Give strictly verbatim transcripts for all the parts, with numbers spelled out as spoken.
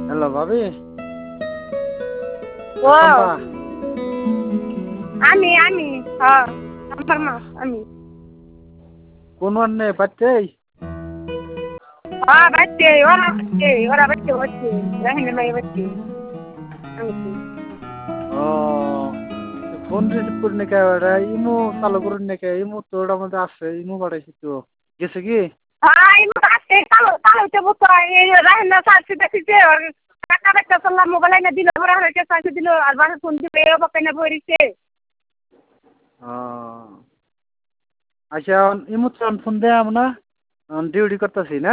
hello ভাবি ও শম্পা আমি আমি হ্যাঁ আমার মা আমি কোন আন্নে বাচ্চাই হ্যাঁ বাচ্চে ওরা বাচ্চে ওরা বাচ্চে বাচ্চে রাহিনের মাই বাচ্চে আমি ও ফোন রিসিভ করি নাকি ওরা ইমো চালু করুন নাকি ইমো তো ওটার মধ্যে আছে ইমো বাড়াইছি তো গেছে কি হ্যাঁ এই মতো আসতে কালো কালো হইতে বুঝতো এই রাহিনা সার্চি দেখিছে আর টাকা টাকা চললাম মোবাইল এনে দিল ওরা হয়েছে সার্চি দিল আর বাসা ফোন দিবে এ বাপে না বইরিছে ও আচ্ছা ইমো তো ফোন দেয়াম না ডিউটি করতেছি না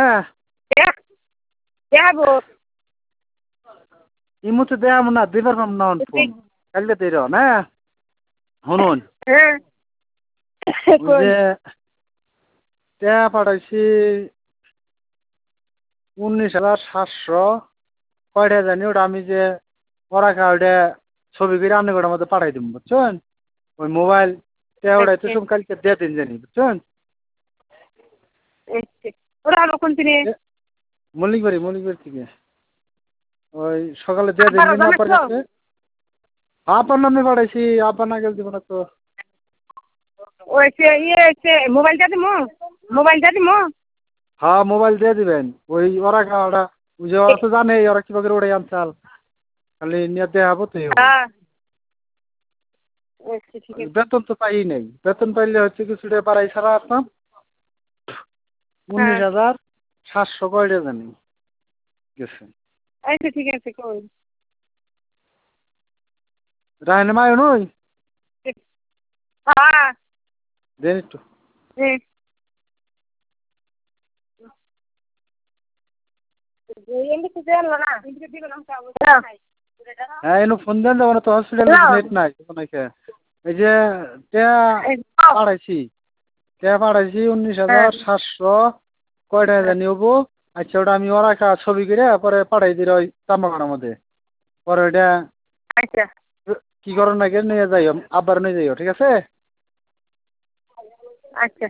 দেখাবো ইমো তো দেয়াম না দিবার পাম না ফোন কালকে দির না শুনুন হ্যাঁ ওই যে টাকা পাঠাইছি উনিশ হাজার সাতশো কয়টা জানি ওটা আমি যে পড়া ওটা ছবি করে আপনি ওটার মধ্যে পাঠাই দিব বুঝছেন ওই মোবাইল টাকা ওটাই তো সব কালকে দিয়ে দিন জানি বুঝছেন ওরা আমার কোন দিনে মল্লিক বাড়ি মল্লিক বাড়ি থেকে ওই সকালে দিয়ে দিন দিন আপনার কাছে আপনার নামে পাঠাইছি আপনার না গেলে দিব না তো ওই সে ইয়ে সে মোবাইলটা দিমো মোবাইলটা দিমো হ্যাঁ মোবাইল দিয়ে দিবেন ওই ওরা ওরা ওই যে ওরা তো জানে ওরা কিভাবে ওটাই আনচাল খালি নিয়ে দেওয়া হবো তো হ্যাঁ আচ্ছা ঠিক আছে বেতন তো পাই নাই বেতন পাইলে হচ্ছে কিছুটা বাড়াই ছাড়া আসতাম উনিশ হাজার সাতশো কয়টা জানি গেছে আচ্ছা ঠিক আছে কই রায়নে মায় নই হ্যাঁ দেন একটু হুম হ্যাঁ এনু ফোন দেন যাবো না তো হসপিটালে নেট নাই এই যে টেয়া পাঠাইছি টেয়া পাঠাইছি উনিশ হাজার সাতশো কয়টা জানি হবো আচ্ছা ওটা আমি ওরা একটা ছবি করে পরে পাঠাই দিই ওই তাম্বাগানের মধ্যে পরে ওইটা আচ্ছা কি করো নাকি নিয়ে যাইও আবার নিয়ে যাইও ঠিক আছে আচ্ছা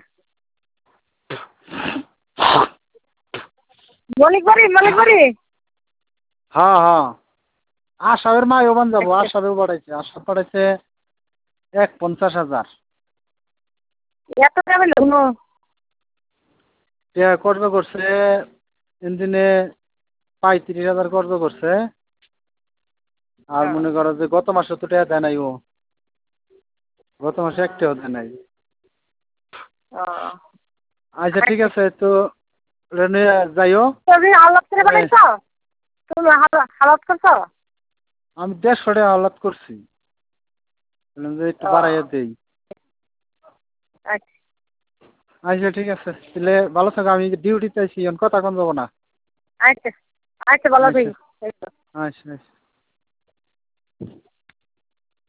মলিক বাড়ি মলিক বাড়ি হ্যাঁ হ্যাঁ আশাবের মায়ও বান যাবো আশাবেও পাঠাইছে আশা পাঠাইছে এক পঞ্চাশ হাজার এত টাকা লাগলো টেয়া কর্জ করছে ইঞ্জিনে পঁয়ত্রিশ হাজার কর্জ করছে আর মনে করো যে গত মাসে তো টাকা দেয় নাই ও গত মাসে একটাও দেয় নাই আচ্ছা ঠিক আছে তো নিয়ে যাইও তুমি হালাত করে বানাইছো তুমি হালাত করছো আমি দেড়শো টাকা হালাত করছি যে একটু বাড়াইয়া দেই আচ্ছা ঠিক আছে তাহলে ভালো থাকো আমি ডিউটিতে আছি কথা কম যাবো না আচ্ছা আচ্ছা ভালো থাকি আচ্ছা আচ্ছা